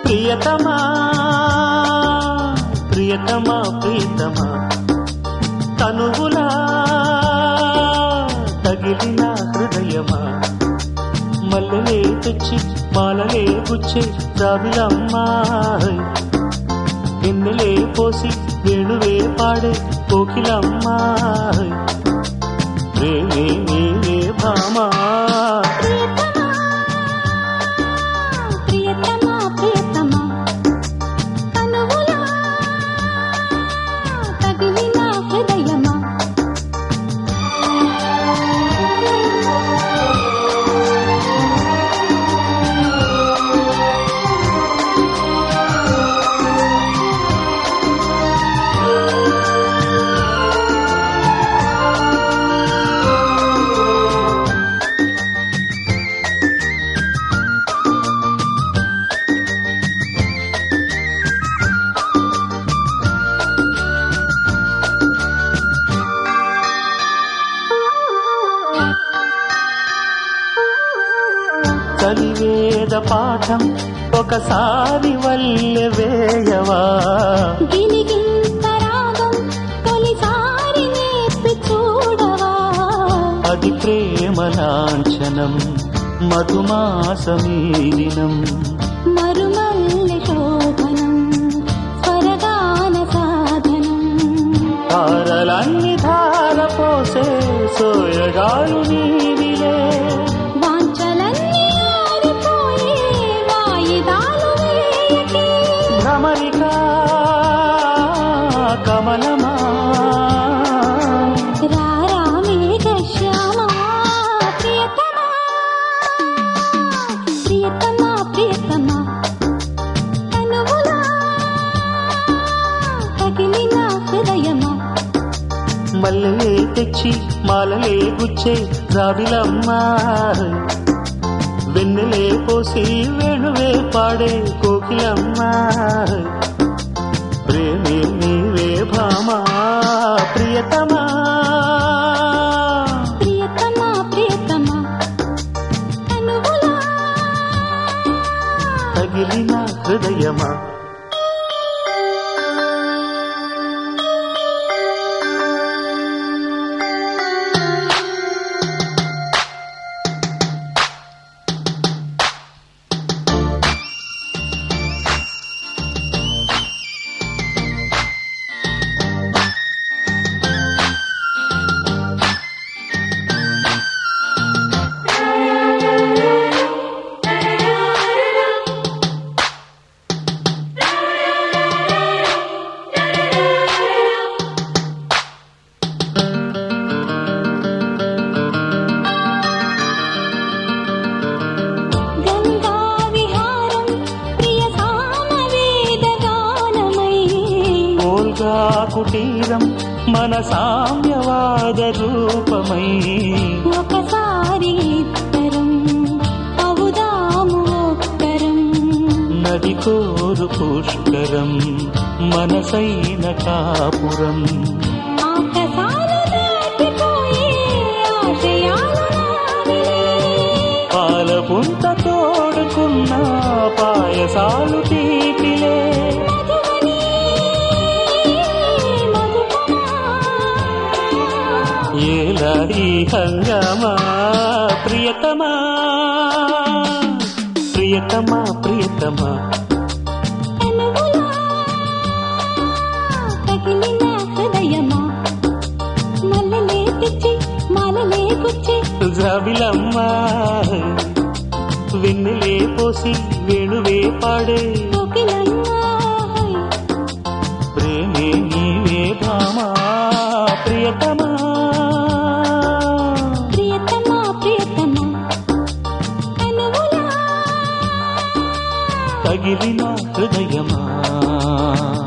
ప్రియతమా ప్రియతమా ప్రియతమా తనువులా తగిలిన హృదయమా మల్లెలే తెచ్చి మాలలే గుచ్చే జాబిలమ్మా వెన్నెలే పోసి వేణువే పాడే కోకిలమ్మా ప్రేమే నీవే భామా చలివేద పాఠం ఒకసారి వల్లె వేయవా గిలిగింత రాగం తొలిసారి నేర్పి చూడవా అది ప్రేమ లాంఛనం మధుమాసమీదినం మరుమల్లె శోభనం స్వరగాన సాధనం తారలన్ని ధార పోసే సోయగాలు నీవిలే భ్రమరికా కమలమా రారా మేఘశ్యామా ప్రియతమా ప్రియతమా ప్రియతమా తనువులా తగిలిన హృదయమా మల్లెలే తెచ్చి మాలలే గుచ్చే జాబిలమ్మా వెన్నెలే పోసి వేణువే పాడే కోకిలమ్మా ప్రేమే నీవే భామా ప్రియతమా ప్రియతమా ప్రియతమా తనువులా తగిలిన హృదయమా కుటీరం మన సామ్యవాద రూపమై ఒకసారి ఇద్దరం అవుదాము ఒక్కరం నది కోరు పుష్కరం మనసైన కాపురం ఆకాశాలు దాటిపోయే ఆశయాలు నావిలే పాలపుంత తోడుకున్న పాయసాలు తీపిలే ఏలా ఈ హంగామా ప్రియతమా ప్రియతమా ప్రియతమా తగిలిన హృదయమా మల్లెలే తెచ్చి మాలలే గుచ్చి జాబిలమ్మా వెన్నెలే పోసి వేణువే పాడే కోకిలమ్మా ప్రేమే నీవే భామా ప్రియతమా ప్రియతమా ప్రియతమా తనువులా తగిలిన హృదయమా